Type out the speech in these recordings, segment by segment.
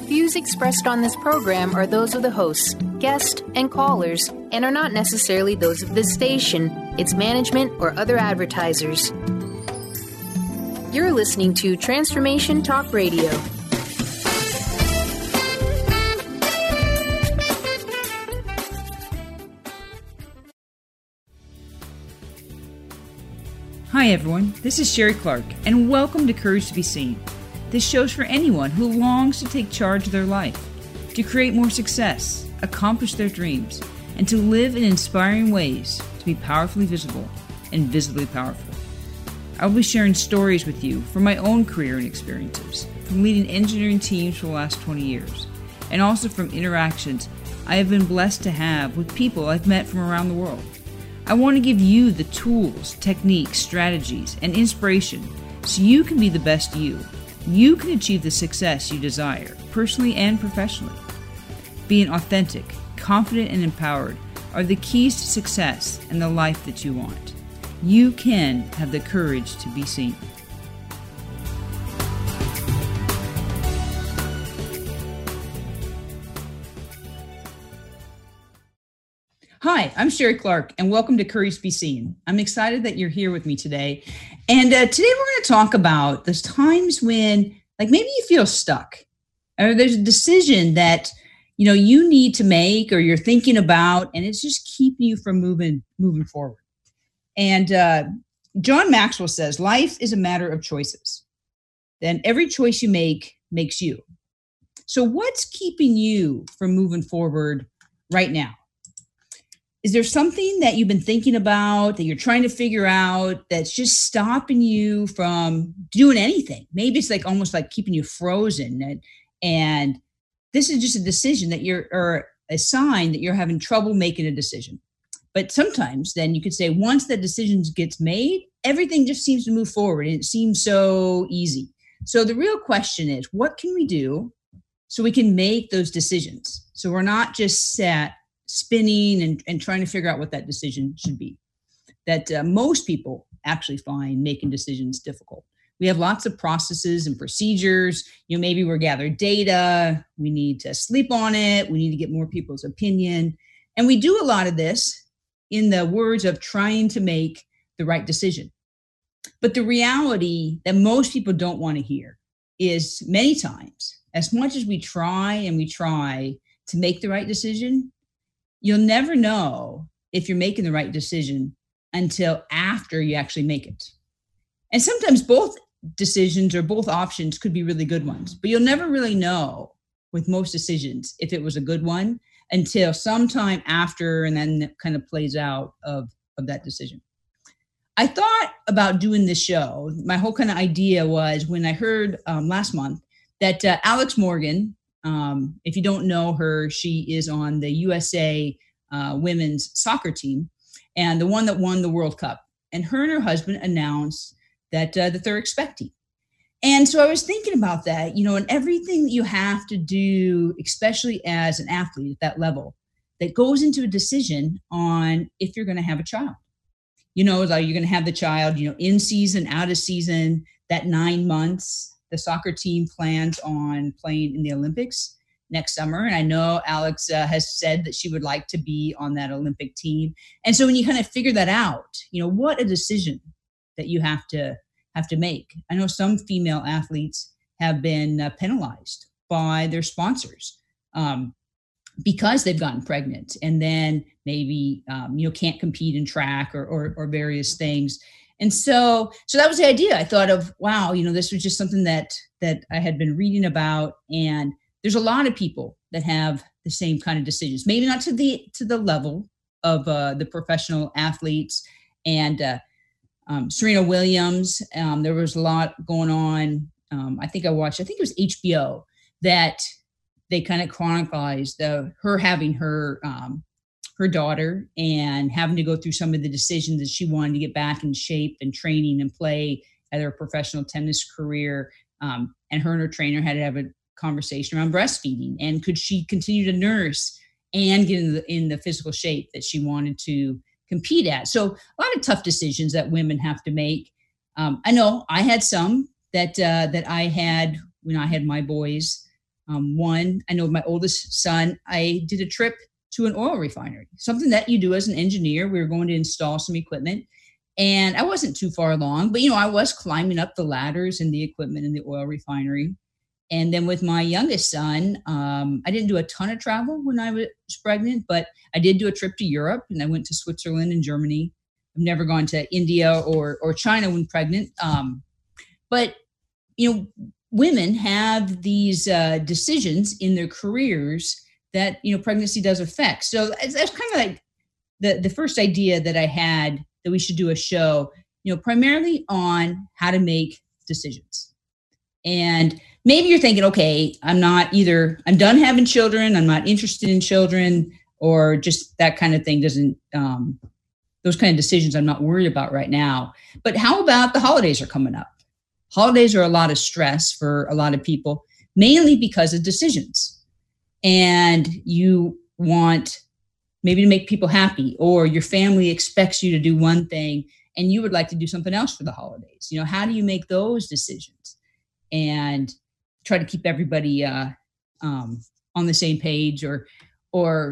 views expressed on this program are those of the hosts, guests, and callers, and are not necessarily those of this station, its management, or other advertisers. You're listening to Transformation Talk Radio. Hi everyone, this is Sherry Clark, and welcome to Courage to be Seen. This show's for anyone who longs to take charge of their life, to create more success, accomplish their dreams, and to live in inspiring ways to be powerfully visible and visibly powerful. I'll be sharing stories with you from my own career and experiences, from leading engineering teams for the last 20 years, and also from interactions I have been blessed to have with people I've met from around the world. I want to give you the tools, techniques, strategies, and inspiration so you can be the best you. You can achieve the success you desire, personally and professionally. Being authentic, confident, and empowered are the keys to success and the life that you want. You can have the courage to be seen. Hi, I'm Sherry Clark, and welcome to Courage to be Seen. I'm excited that you're here with me today. And today we're going to talk about those times when, maybe you feel stuck, or there's a decision that, you need to make, or you're thinking about, and it's just keeping you from moving forward. And John Maxwell says, life is a matter of choices. Then every choice you make makes you. So what's keeping you from moving forward right now? Is there something that you've been thinking about, that you're trying to figure out, that's just stopping you from doing anything? Maybe it's almost like keeping you frozen. And this is just a decision that or a sign that you're having trouble making a decision. But sometimes then you could say, once that decision gets made, everything just seems to move forward and it seems so easy. So the real question is, what can we do so we can make those decisions? So we're not just sat spinning and trying to figure out what that decision should be. That most people actually find making decisions difficult. We have lots of processes and procedures. Maybe we're gathering data. We need to sleep on it. We need to get more people's opinion. And we do a lot of this in the words of trying to make the right decision. But the reality that most people don't want to hear is many times, as much as we try to make the right decision, you'll never know if you're making the right decision until after you actually make it. And sometimes both decisions or both options could be really good ones, but you'll never really know with most decisions if it was a good one until sometime after, and then it kind of plays out of that decision. I thought about doing this show. My whole kind of idea was when I heard last month that Alex Morgan, if you don't know her, she is on the USA women's soccer team and the one that won the World Cup. And her and her husband announced that they're expecting. And so I was thinking about that, and everything that you have to do, especially as an athlete at that level, that goes into a decision on if you're going to have a child. Like you're going to have the child, in season, out of season, that 9 months. The soccer team plans on playing in the Olympics next summer. And I know Alex has said that she would like to be on that Olympic team. And so when you kind of figure that out, what a decision that you have to make. I know some female athletes have been penalized by their sponsors because they've gotten pregnant and then maybe, can't compete in track or various things. And so that was the idea. I thought of, wow, this was just something that I had been reading about. And there's a lot of people that have the same kind of decisions, maybe not to the level of the professional athletes. And Serena Williams, there was a lot going on. I think it was HBO that they kind of chronicalized her having her daughter and having to go through some of the decisions that she wanted to get back in shape and training and play at her professional tennis career. And her trainer had to have a conversation around breastfeeding and could she continue to nurse and get in the physical shape that she wanted to compete at. So a lot of tough decisions that women have to make. I know I had some that I had when I had my boys. One, I know my oldest son, I did a trip to an oil refinery, something that you do as an engineer. We were going to install some equipment, and I wasn't too far along, but I was climbing up the ladders and the equipment in the oil refinery. And then with my youngest son, I didn't do a ton of travel when I was pregnant, but I did do a trip to Europe, and I went to Switzerland and Germany. I've never gone to India or China when pregnant. But women have these decisions in their careers that pregnancy does affect. So that's kind of like the first idea that I had, that we should do a show, primarily on how to make decisions. And maybe you're thinking, okay, I'm done having children, I'm not interested in children, or just that kind of thing doesn't, those kind of decisions I'm not worried about right now. But how about the holidays are coming up? Holidays are a lot of stress for a lot of people, mainly because of decisions. And you want maybe to make people happy, or your family expects you to do one thing and you would like to do something else for the holidays. How do you make those decisions and try to keep everybody on the same page? Or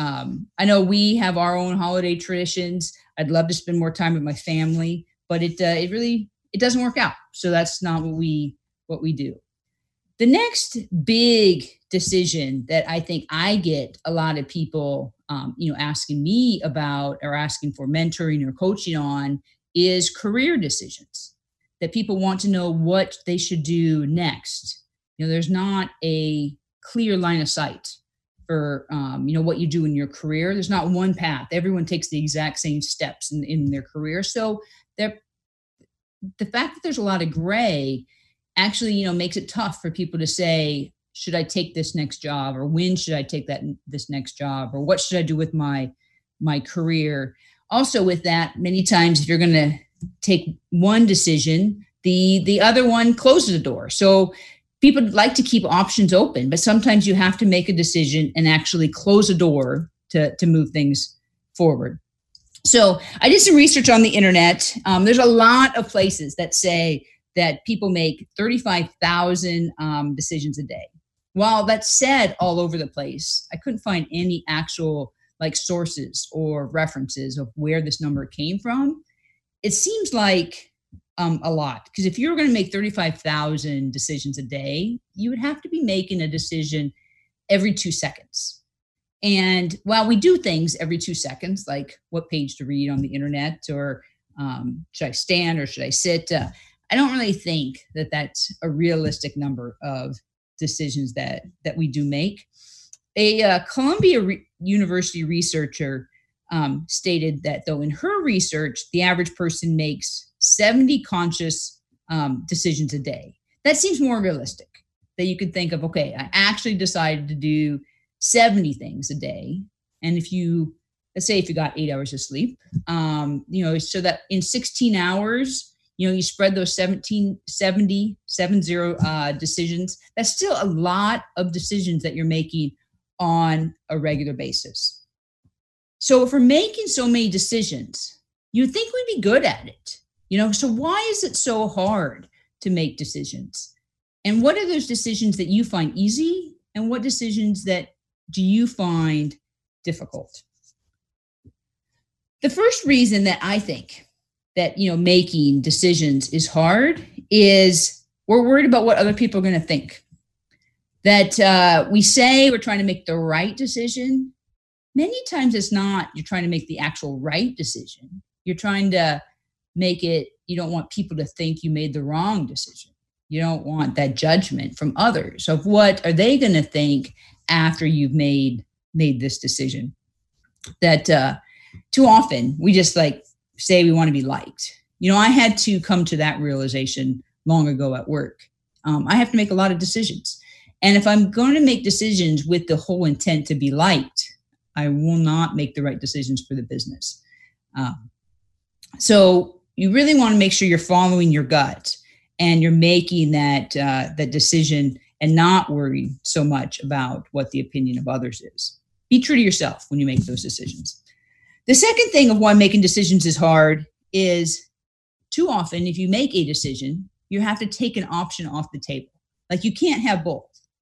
I know we have our own holiday traditions. I'd love to spend more time with my family, but it doesn't work out. So that's not what we do. The next big decision that I think I get a lot of people, asking me about, or asking for mentoring or coaching on, is career decisions. That people want to know what they should do next. There's not a clear line of sight for, what you do in your career. There's not one path. Everyone takes the exact same steps in their career. So the fact that there's a lot of gray actually, makes it tough for people to say, should I take this next job, or when should I take this next job, or what should I do with my career? Also with that, many times if you're going to take one decision, the other one closes the door. So people like to keep options open, but sometimes you have to make a decision and actually close a door to move things forward. So I did some research on the internet. There's a lot of places that say that people make 35,000 decisions a day. While that's said all over the place, I couldn't find any actual sources or references of where this number came from. It seems like a lot, because if you were going to make 35,000 decisions a day, you would have to be making a decision every 2 seconds. And while we do things every 2 seconds, like what page to read on the internet, or should I stand or should I sit, I don't really think that that's a realistic number of decisions that we do make. A Columbia University researcher stated that, though, in her research, the average person makes 70 conscious decisions a day. That seems more realistic, that you could think of, okay, I actually decided to do 70 things a day. And let's say if you got 8 hours of sleep, so that in 16 hours, you spread those 70 decisions. That's still a lot of decisions that you're making on a regular basis. So if we're making so many decisions, you'd think we'd be good at it. So why is it so hard to make decisions? And what are those decisions that you find easy? And what decisions that do you find difficult? The first reason that I think that, making decisions is hard is we're worried about what other people are going to think. That we say we're trying to make the right decision. Many times it's not you're trying to make the actual right decision. You're trying to make it, you don't want people to think you made the wrong decision. You don't want that judgment from others of what are they going to think after you've made this decision. That too often we just say we want to be liked. I had to come to that realization long ago at work. I have to make a lot of decisions. And if I'm going to make decisions with the whole intent to be liked, I will not make the right decisions for the business. So you really want to make sure you're following your gut and you're making that decision and not worry so much about what the opinion of others is. Be true to yourself when you make those decisions. The second thing of why making decisions is hard is too often, if you make a decision, you have to take an option off the table. You can't have both.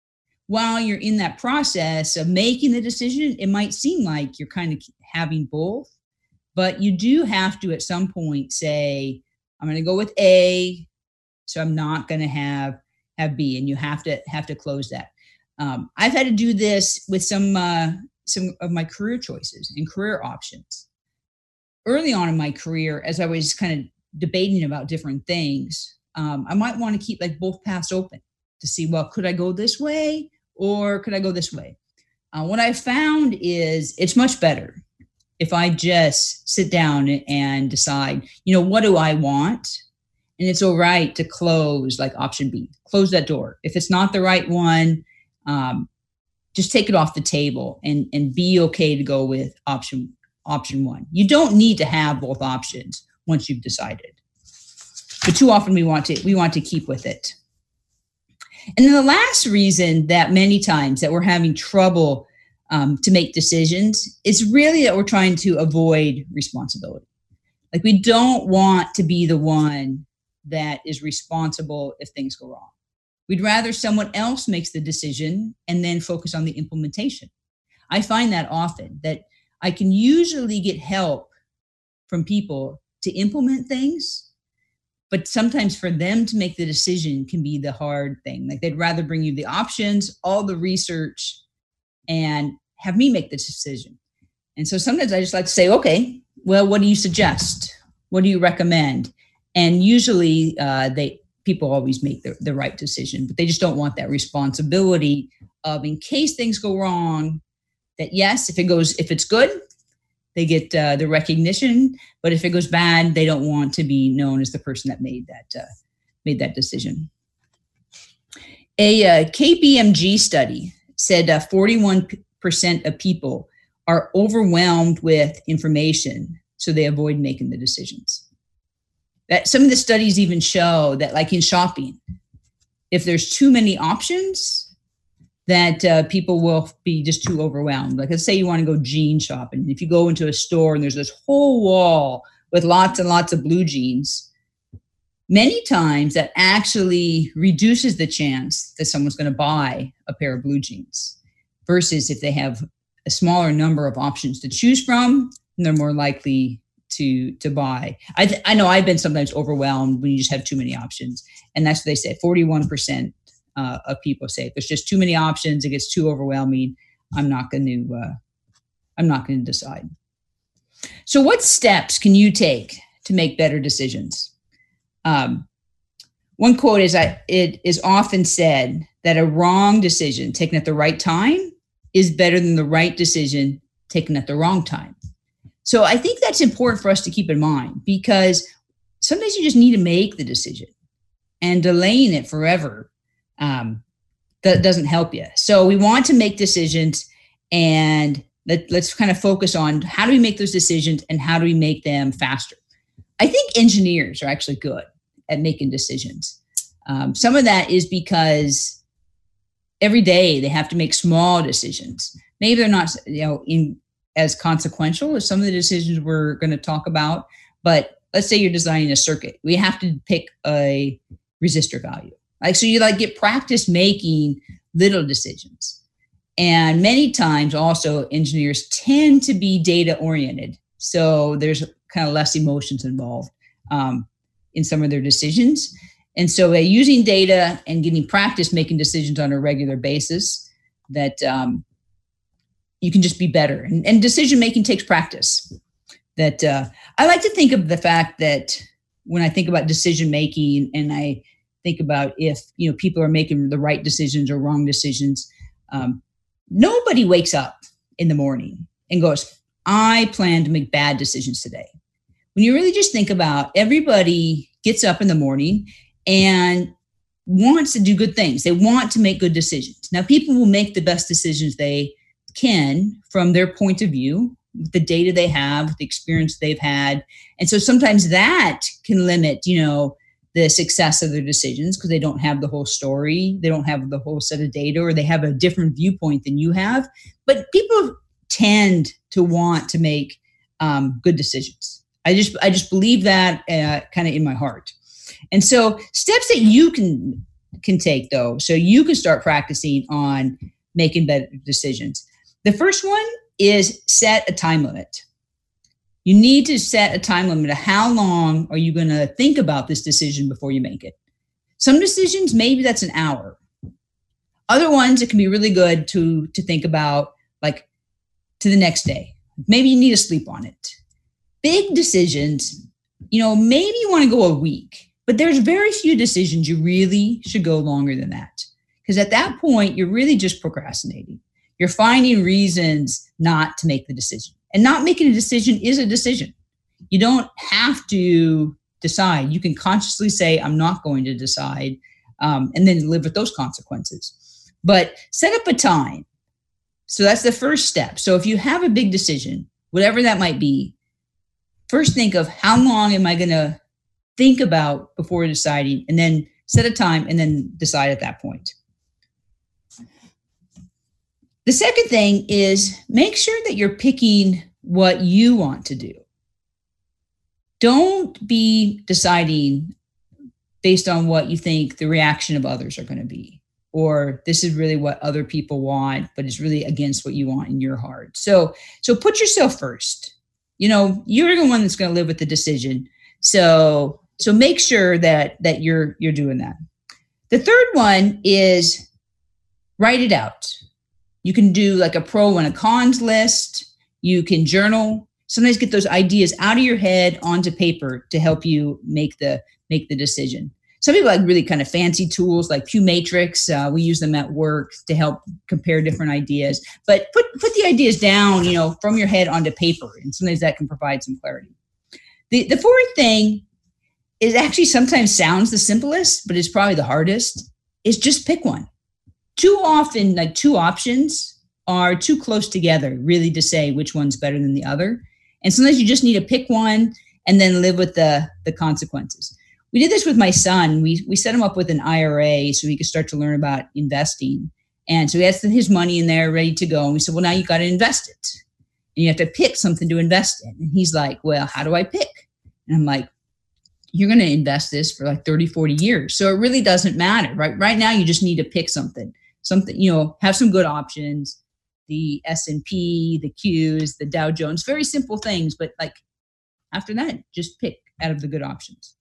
while you're in that process of making the decision, it might seem like you're kind of having both, but you do have to at some point say, I'm going to go with A, so I'm not going to have B, and you have to close that. I've had to do this with some of my career choices and career options. Early on in my career, as I was kind of debating about different things, I might want to keep like both paths open to see, well, could I go this way or could I go this way? What I found is it's much better if I just sit down and decide, what do I want? And it's all right to close like option B, close that door. If it's not the right one, just take it off the table and be okay to go with option one. You don't need to have both options once you've decided. But too often we want to keep with it. And then the last reason that many times that we're having trouble to make decisions is really that we're trying to avoid responsibility. Like we don't want to be the one that is responsible if things go wrong. We'd rather someone else makes the decision and then focus on the implementation. I find that often that I can usually get help from people to implement things, but sometimes for them to make the decision can be the hard thing. Like they'd rather bring you the options, all the research, and have me make the decision. And so sometimes I just like to say, okay, well, what do you suggest? What do you recommend? And usually people always make the right decision, but they just don't want that responsibility of, in case things go wrong, that yes, if it's good, they get the recognition, but if it goes bad, they don't want to be known as the person that made that decision. A KPMG study said 41% of people are overwhelmed with information, so they avoid making the decisions. That some of the studies even show that, like in shopping, if there's too many options, that people will be just too overwhelmed. Like let's say you want to go jean shopping. If you go into a store and there's this whole wall with lots and lots of blue jeans, many times that actually reduces the chance that someone's going to buy a pair of blue jeans versus if they have a smaller number of options to choose from, and they're more likely to buy. I know I've been sometimes overwhelmed when you just have too many options. And that's what they say. 41% of people say if there's just too many options, it gets too overwhelming. I'm not going to decide. So what steps can you take to make better decisions? One quote is, it is often said that a wrong decision taken at the right time is better than the right decision taken at the wrong time. So I think that's important for us to keep in mind, because sometimes you just need to make the decision, and delaying it forever that doesn't help you. So we want to make decisions, and let's kind of focus on how do we make those decisions and how do we make them faster. I think engineers are actually good at making decisions. Some of that is because every day they have to make small decisions. Maybe they're not, as consequential as some of the decisions we're going to talk about. But let's say you're designing a circuit. We have to pick a resistor value. So you get practice making little decisions. And many times also engineers tend to be data oriented. So there's kind of less emotions involved in some of their decisions. And so using data and getting practice making decisions on a regular basis, that you can just be better. And decision making takes practice. That I like to think of the fact that when I think about decision making, and I think about if people are making the right decisions or wrong decisions, nobody wakes up in the morning and goes, I plan to make bad decisions today. When you really just think about, everybody gets up in the morning and wants to do good things. They want to make good decisions. Now, people will make the best decisions they can from their point of view, with the data they have, the experience they've had. And so sometimes that can limit, the success of their decisions, because they don't have the whole story. They don't have the whole set of data, or they have a different viewpoint than you have. But people tend to want to make good decisions. I just believe that kind of in my heart. And so steps that you can can take, though, so you can start practicing on making better decisions. The first one is set a time limit. You need to set a time limit of how long are you going to think about this decision before you make it. Some decisions, maybe that's an hour. Other ones, it can be really good to think about, like, to the next day. Maybe you need to sleep on it. Big decisions, maybe you want to go a week, but there's very few decisions you really should go longer than that. Because at that point, you're really just procrastinating. You're finding reasons not to make the decision. And not making a decision is a decision. You don't have to decide. You can consciously say, I'm not going to decide, and then live with those consequences. But set up a time. So that's the first step. So if you have a big decision, whatever that might be, first think of how long am I going to think about before deciding, and then set a time and then decide at that point. The second thing is make sure that you're picking what you want to do. Don't be deciding based on what you think the reaction of others are going to be, or this is really what other people want, but it's really against what you want in your heart. So put yourself first. You're the one that's going to live with the decision. So make sure that you're doing that. The third one is write it out. You can do like a pro and a cons list. You can journal. Sometimes get those ideas out of your head onto paper to help you make the decision. Some people like really kind of fancy tools like Pew Matrix. We use them at work to help compare different ideas. But put the ideas down, from your head onto paper, and sometimes that can provide some clarity. The fourth thing is actually sometimes sounds the simplest, but it's probably the hardest, is just pick one. Too often, like two options are too close together really to say which one's better than the other. And sometimes you just need to pick one and then live with the consequences. We did this with my son. We set him up with an IRA so he could start to learn about investing. And so he has his money in there ready to go. And we said, well, now you got to invest it. And you have to pick something to invest in. And he's like, well, how do I pick? And I'm like, you're going to invest this for like 30, 40 years. So it really doesn't matter, right? Right now, you just need to pick something, have some good options, the S&P, the Qs, the Dow Jones, very simple things. But like after that, just pick out of the good options.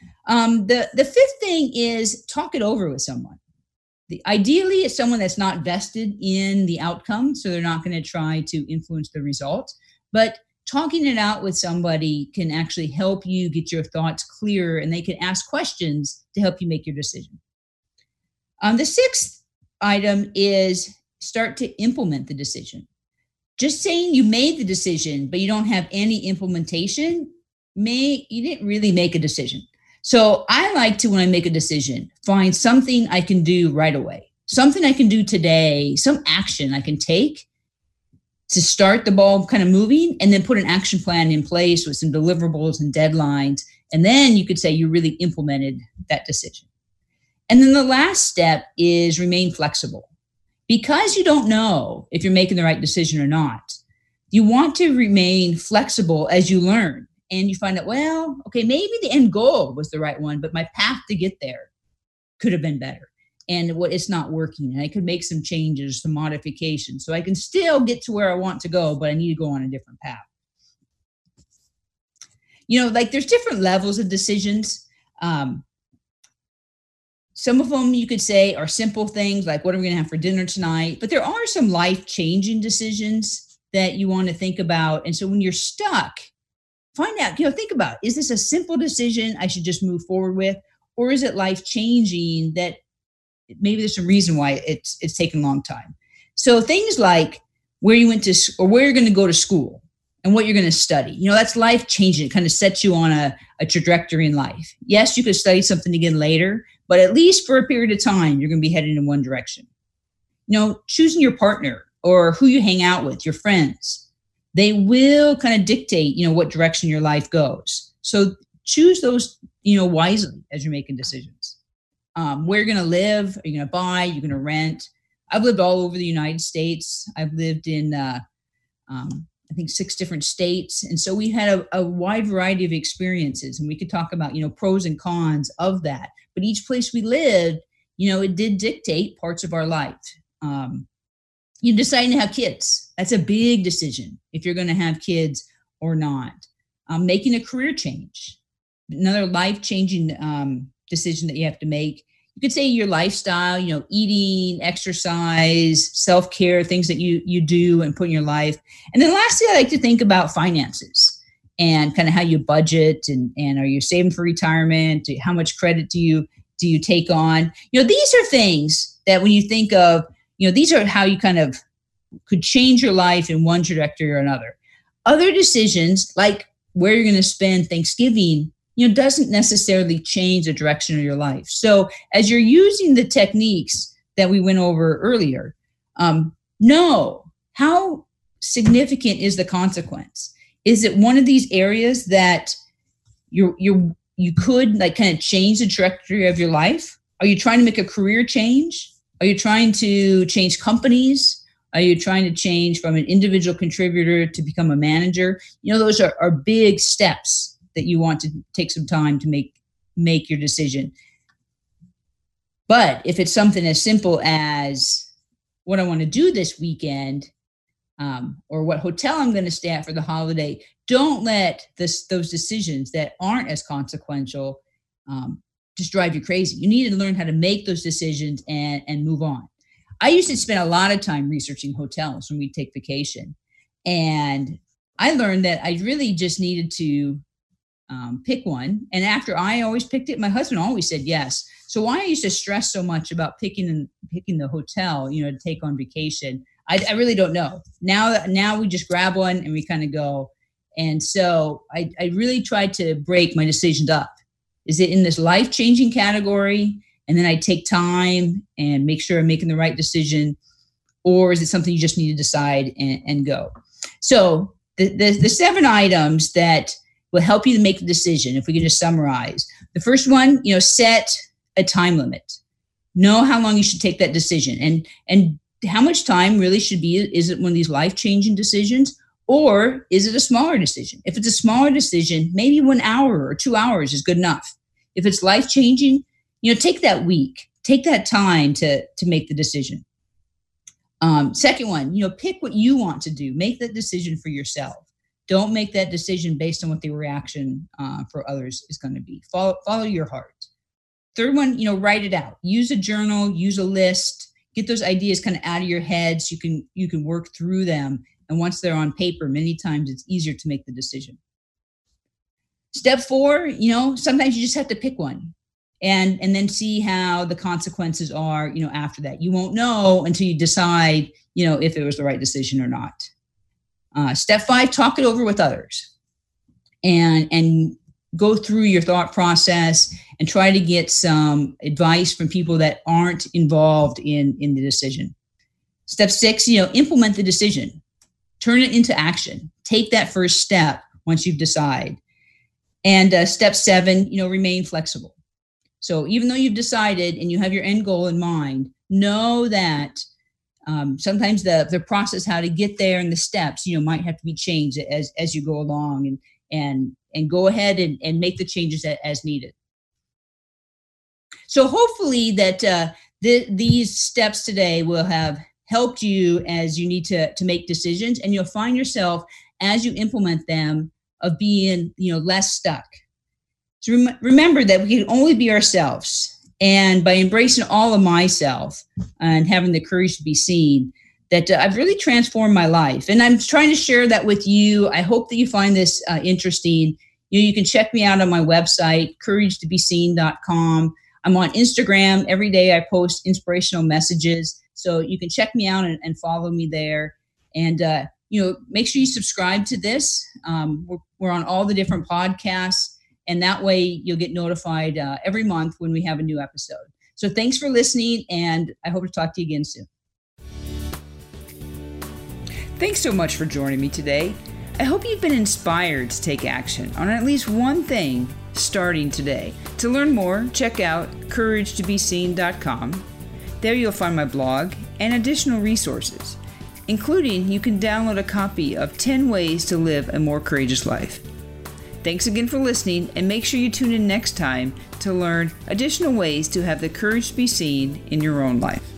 The fifth thing is talk it over with someone. Ideally, it's someone that's not vested in the outcome, so they're not going to try to influence the result. But talking it out with somebody can actually help you get your thoughts clear, and they can ask questions to help you make your decision. The sixth item is start to implement the decision. Just saying you made the decision, but you don't have any implementation, you didn't really make a decision. So I like to, when I make a decision, find something I can do right away, something I can do today, some action I can take to start the ball kind of moving, and then put an action plan in place with some deliverables and deadlines. And then you could say you really implemented that decision. And then the last step is remain flexible. Because you don't know if you're making the right decision or not, you want to remain flexible as you learn. And you find out, well, okay, maybe the end goal was the right one, but my path to get there could have been better. And it's not working. And I could make some changes, some modifications. So I can still get to where I want to go, but I need to go on a different path. There's different levels of decisions. Some of them you could say are simple things like, what are we going to have for dinner tonight? But there are some life-changing decisions that you want to think about. And so when you're stuck, find out, think about, is this a simple decision I should just move forward with? Or is it life-changing that maybe there's some reason why it's taken a long time? So things like where you went to, or where you're going to go to school and what you're going to study, that's life-changing. It kind of sets you on a trajectory in life. Yes, you could study something again later, but at least for a period of time, you're going to be headed in one direction. Choosing your partner or who you hang out with, your friends, they will kind of dictate, what direction your life goes. So choose those, wisely as you're making decisions. Where you're going to live, are you going to buy, you're going to rent. I've lived all over the United States. I've lived in, I think 6 different states. And so we had a wide variety of experiences, and we could talk about, pros and cons of that. But each place we lived, it did dictate parts of our life. You deciding to have kids. That's a big decision if you're going to have kids or not. Making a career change, another life-changing decision that you have to make. You could say your lifestyle, eating, exercise, self-care, things that you do and put in your life. And then lastly, I like to think about finances and kind of how you budget and are you saving for retirement? How much credit do you take on? These are things that when you think of, these are how you kind of could change your life in one trajectory or another. Other decisions, like where you're going to spend Thanksgiving, doesn't necessarily change the direction of your life. So as you're using the techniques that we went over earlier, know how significant is the consequence. Is it one of these areas that you could like kind of change the trajectory of your life? Are you trying to make a career change? Are you trying to change companies? Are you trying to change from an individual contributor to become a manager? Those are big steps that you want to take some time to make your decision. But if it's something as simple as what I want to do this weekend, or what hotel I'm going to stay at for the holiday, don't let those decisions that aren't as consequential just drive you crazy. You need to learn how to make those decisions and move on. I used to spend a lot of time researching hotels when we'd take vacation. And I learned that I really just needed to pick one. And after I always picked it, my husband always said yes. So why I used to stress so much about picking the hotel, to take on vacation, I really don't know. Now we just grab one and we kind of go. And so I really tried to break my decisions up. Is it in this life-changing category? And then I take time and make sure I'm making the right decision. Or is it something you just need to decide and go? So the 7 items that will help you to make the decision, if we can just summarize. The first one, set a time limit. Know how long you should take that decision. And how much time really should be, is it one of these life-changing decisions, or is it a smaller decision? If it's a smaller decision, maybe 1 hour or 2 hours is good enough. If it's life-changing, take that week, take that time to make the decision. Second one, pick what you want to do. Make that decision for yourself. Don't make that decision based on what the reaction for others is going to be. Follow your heart. Third one, write it out. Use a journal, use a list. Get those ideas kind of out of your head so you can work through them. And once they're on paper, many times it's easier to make the decision. Step 4, sometimes you just have to pick one and then see how the consequences are, after that. You won't know until you decide, if it was the right decision or not. Step 5, talk it over with others and go through your thought process and try to get some advice from people that aren't involved in the decision. Step 6, implement the decision. Turn it into action. Take that first step once you've decided. And step 7, remain flexible. So even though you've decided and you have your end goal in mind, know that sometimes the process, how to get there and the steps, might have to be changed as you go along and go ahead and make the changes as needed. So hopefully that these steps today will have helped you as you need to make decisions, and you'll find yourself as you implement them of being, less stuck. So remember that we can only be ourselves. And by embracing all of myself and having the courage to be seen, that I've really transformed my life. And I'm trying to share that with you. I hope that you find this interesting. You can check me out on my website, couragetobeseen.com. I'm on Instagram. Every day I post inspirational messages. So you can check me out and follow me there. And, make sure you subscribe to this. We're on all the different podcasts. And that way you'll get notified every month when we have a new episode. So thanks for listening, and I hope to talk to you again soon. Thanks so much for joining me today. I hope you've been inspired to take action on at least one thing starting today. To learn more, check out couragetobeseen.com. There you'll find my blog and additional resources, including you can download a copy of 10 Ways to Live a More Courageous Life. Thanks again for listening, and make sure you tune in next time to learn additional ways to have the courage to be seen in your own life.